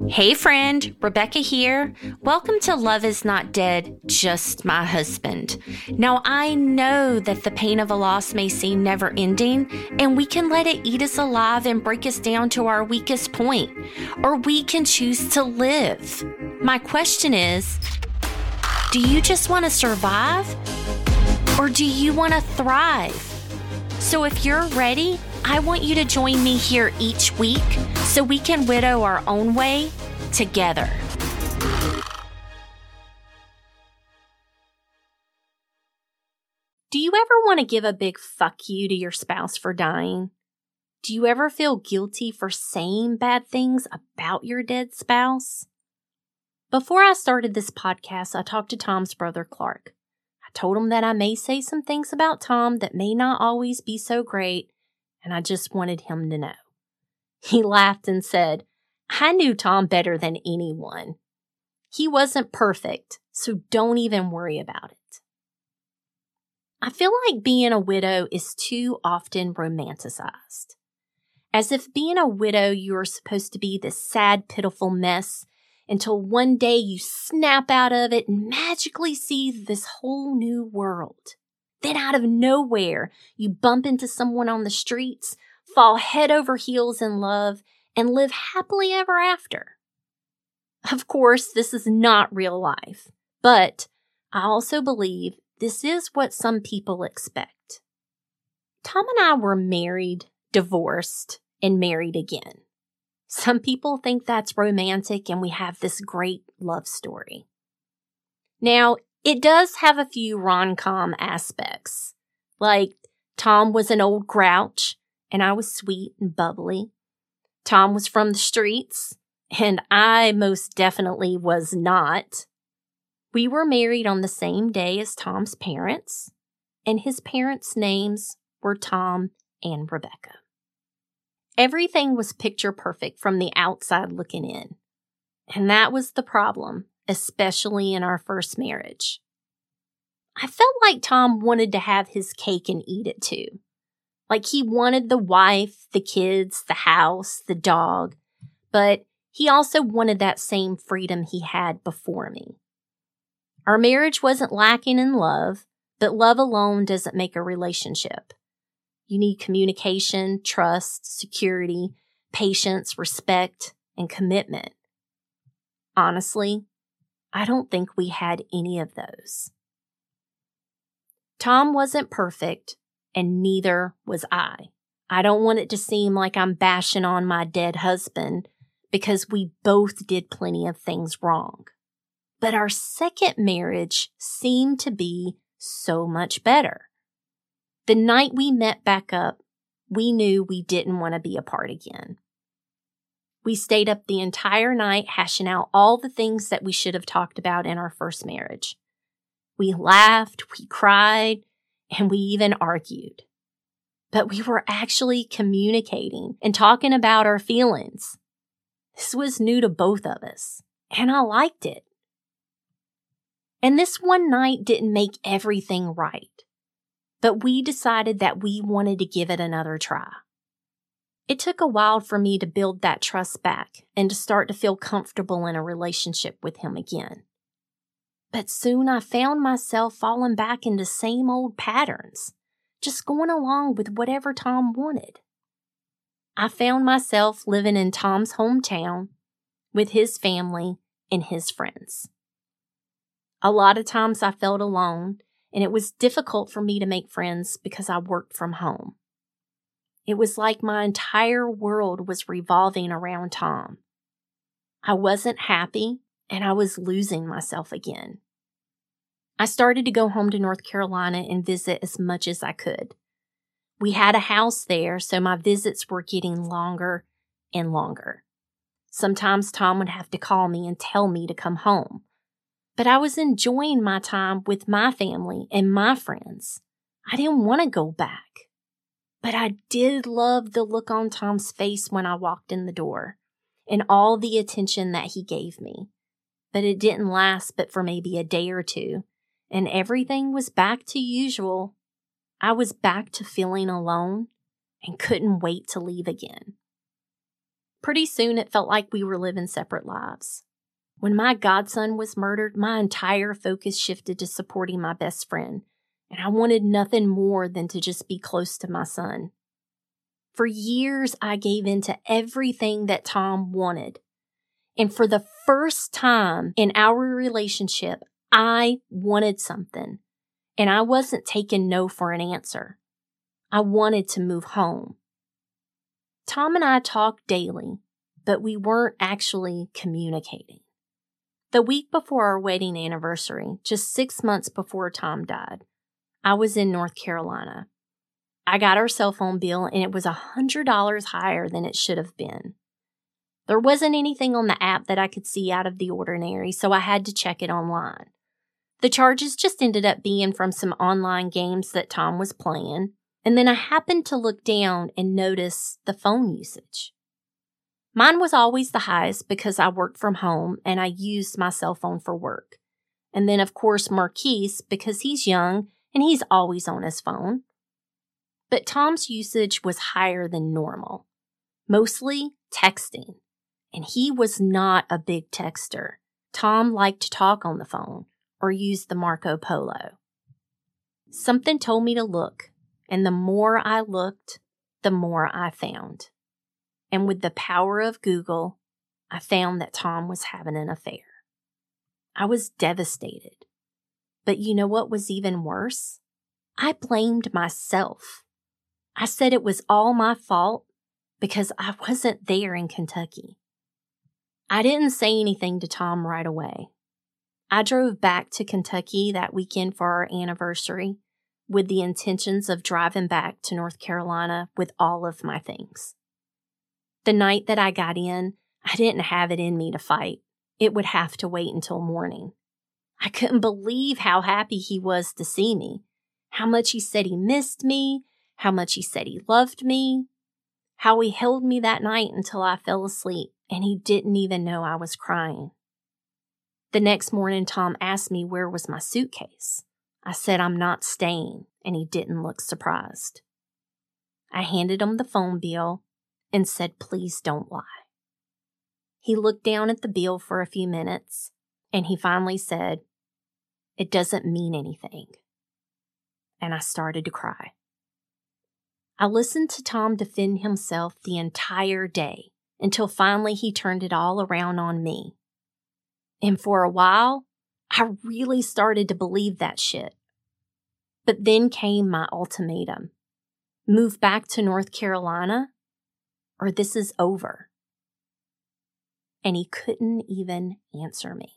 Hey friend, Rebecca here. Welcome to Love is Not Dead, Just My Husband. Now I know that the pain of a loss may seem never ending, and we can let it eat us alive and break us down to our weakest point, or we can choose to live. My question is, do you just want to survive, or do you want to thrive? So if you're ready, I want you to join me here each week so we can widow our own way together. Do you ever want to give a big fuck you to your spouse for dying? Do you ever feel guilty for saying bad things about your dead spouse? Before I started this podcast, I talked to Tom's brother, Clark. I told him that I may say some things about Tom that may not always be so great, and I just wanted him to know. He laughed and said, I knew Tom better than anyone. He wasn't perfect, so don't even worry about it. I feel like being a widow is too often romanticized. As if being a widow, you are supposed to be this sad, pitiful mess until one day you snap out of it and magically see this whole new world. Then out of nowhere, you bump into someone on the streets, fall head over heels in love, and live happily ever after. Of course, this is not real life, but I also believe this is what some people expect. Tom and I were married, divorced, and married again. Some people think that's romantic and we have this great love story. Now, it does have a few rom-com aspects, like Tom was an old grouch and I was sweet and bubbly. Tom was from the streets and I most definitely was not. We were married on the same day as Tom's parents, and his parents' names were Tom and Rebecca. Everything was picture perfect from the outside looking in, and that was the problem, especially in our first marriage. I felt like Tom wanted to have his cake and eat it too. Like he wanted the wife, the kids, the house, the dog, but he also wanted that same freedom he had before me. Our marriage wasn't lacking in love, but love alone doesn't make a relationship. You need communication, trust, security, patience, respect, and commitment. Honestly, I don't think we had any of those. Tom wasn't perfect, and neither was I. I don't want it to seem like I'm bashing on my dead husband because we both did plenty of things wrong. But our second marriage seemed to be so much better. The night we met back up, we knew we didn't want to be apart again. We stayed up the entire night hashing out all the things that we should have talked about in our first marriage. We laughed, we cried, and we even argued. But we were actually communicating and talking about our feelings. This was new to both of us, and I liked it. And this one night didn't make everything right, but we decided that we wanted to give it another try. It took a while for me to build that trust back and to start to feel comfortable in a relationship with him again. But soon I found myself falling back into same old patterns, just going along with whatever Tom wanted. I found myself living in Tom's hometown with his family and his friends. A lot of times I felt alone, and it was difficult for me to make friends because I worked from home. It was like my entire world was revolving around Tom. I wasn't happy, and I was losing myself again. I started to go home to North Carolina and visit as much as I could. We had a house there, so my visits were getting longer and longer. Sometimes Tom would have to call me and tell me to come home. But I was enjoying my time with my family and my friends. I didn't want to go back. But I did love the look on Tom's face when I walked in the door and all the attention that he gave me. But it didn't last but for maybe a day or two, and everything was back to usual. I was back to feeling alone and couldn't wait to leave again. Pretty soon it felt like we were living separate lives. When my godson was murdered, my entire focus shifted to supporting my best friend, and I wanted nothing more than to just be close to my son. For years, I gave in to everything that Tom wanted. And for the first time in our relationship, I wanted something, and I wasn't taking no for an answer. I wanted to move home. Tom and I talked daily, but we weren't actually communicating. The week before our wedding anniversary, just 6 months before Tom died, I was in North Carolina. I got our cell phone bill and it was $100 higher than it should have been. There wasn't anything on the app that I could see out of the ordinary, so I had to check it online. The charges just ended up being from some online games that Tom was playing, and then I happened to look down and notice the phone usage. Mine was always the highest because I worked from home and I used my cell phone for work. And then, of course, Marquise, because he's young and he's always on his phone. But Tom's usage was higher than normal, mostly texting. And he was not a big texter. Tom liked to talk on the phone or use the Marco Polo. Something told me to look, and the more I looked, the more I found. And with the power of Google, I found that Tom was having an affair. I was devastated. But you know what was even worse? I blamed myself. I said it was all my fault because I wasn't there in Kentucky. I didn't say anything to Tom right away. I drove back to Kentucky that weekend for our anniversary with the intentions of driving back to North Carolina with all of my things. The night that I got in, I didn't have it in me to fight. It would have to wait until morning. I couldn't believe how happy he was to see me, how much he said he missed me, how much he said he loved me, how he held me that night until I fell asleep, and he didn't even know I was crying. The next morning, Tom asked me where was my suitcase. I said I'm not staying, and he didn't look surprised. I handed him the phone bill and said, please don't lie. He looked down at the bill for a few minutes, and he finally said, it doesn't mean anything. And I started to cry. I listened to Tom defend himself the entire day until finally he turned it all around on me. And for a while, I really started to believe that shit. But then came my ultimatum. Move back to North Carolina, or this is over. And he couldn't even answer me.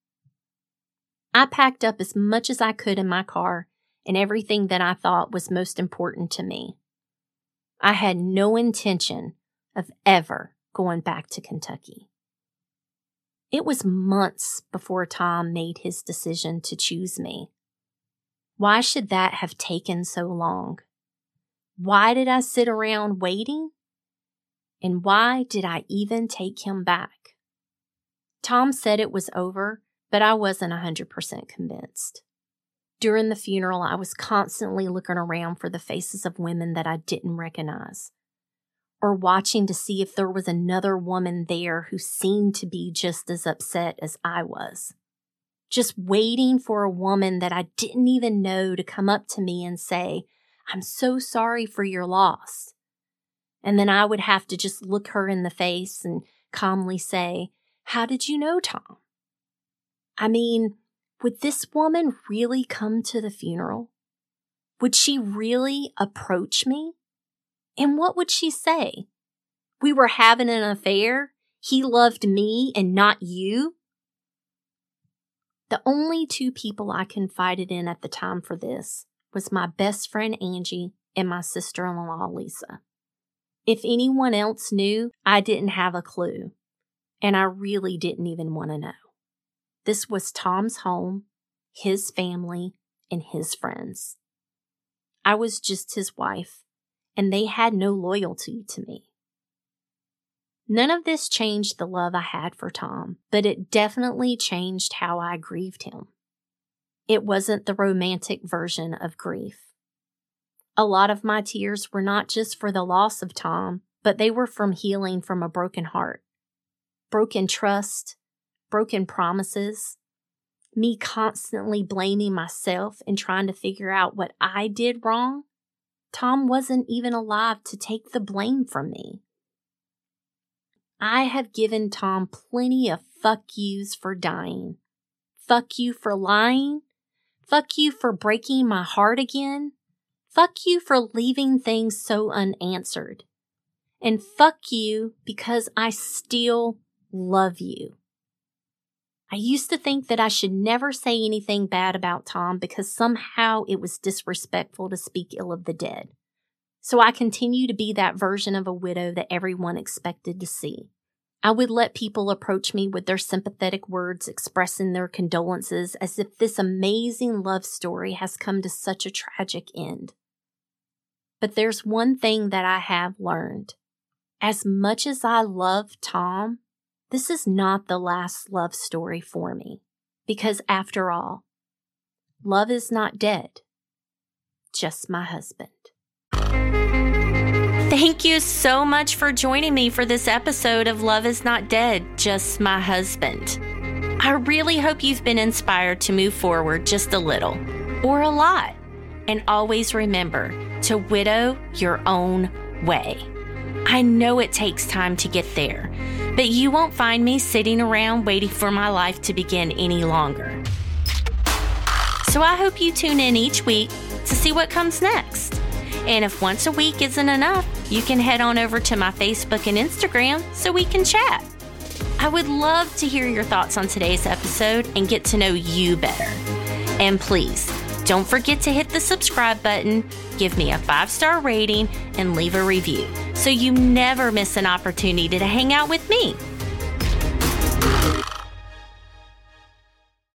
I packed up as much as I could in my car and everything that I thought was most important to me. I had no intention of ever going back to Kentucky. It was months before Tom made his decision to choose me. Why should that have taken so long? Why did I sit around waiting? And why did I even take him back? Tom said it was over, but I wasn't 100% convinced. During the funeral, I was constantly looking around for the faces of women that I didn't recognize, or watching to see if there was another woman there who seemed to be just as upset as I was. Just waiting for a woman that I didn't even know to come up to me and say, I'm so sorry for your loss. And then I would have to just look her in the face and calmly say, how did you know, Tom? I mean, would this woman really come to the funeral? Would she really approach me? And what would she say? We were having an affair. He loved me and not you. The only two people I confided in at the time for this was my best friend Angie and my sister-in-law Lisa. If anyone else knew, I didn't have a clue, and I really didn't even want to know. This was Tom's home, his family, and his friends. I was just his wife, and they had no loyalty to me. None of this changed the love I had for Tom, but it definitely changed how I grieved him. It wasn't the romantic version of grief. A lot of my tears were not just for the loss of Tom, but they were from healing from a broken heart, broken trust, broken promises, me constantly blaming myself and trying to figure out what I did wrong. Tom wasn't even alive to take the blame from me. I have given Tom plenty of fuck yous for dying. Fuck you for lying. Fuck you for breaking my heart again. Fuck you for leaving things so unanswered. And fuck you because I still love you. I used to think that I should never say anything bad about Tom because somehow it was disrespectful to speak ill of the dead. So I continue to be that version of a widow that everyone expected to see. I would let people approach me with their sympathetic words expressing their condolences as if this amazing love story has come to such a tragic end. But there's one thing that I have learned. As much as I love Tom, this is not the last love story for me. Because after all, love is not dead, just my husband. Thank you so much for joining me for this episode of Love is Not Dead, Just My Husband. I really hope you've been inspired to move forward just a little or a lot. And always remember to widow your own way. I know it takes time to get there, but you won't find me sitting around waiting for my life to begin any longer. So I hope you tune in each week to see what comes next. And if once a week isn't enough, you can head on over to my Facebook and Instagram so we can chat. I would love to hear your thoughts on today's episode and get to know you better. And please, don't forget to hit the subscribe button, give me a 5-star rating, and leave a review so you never miss an opportunity to hang out with me.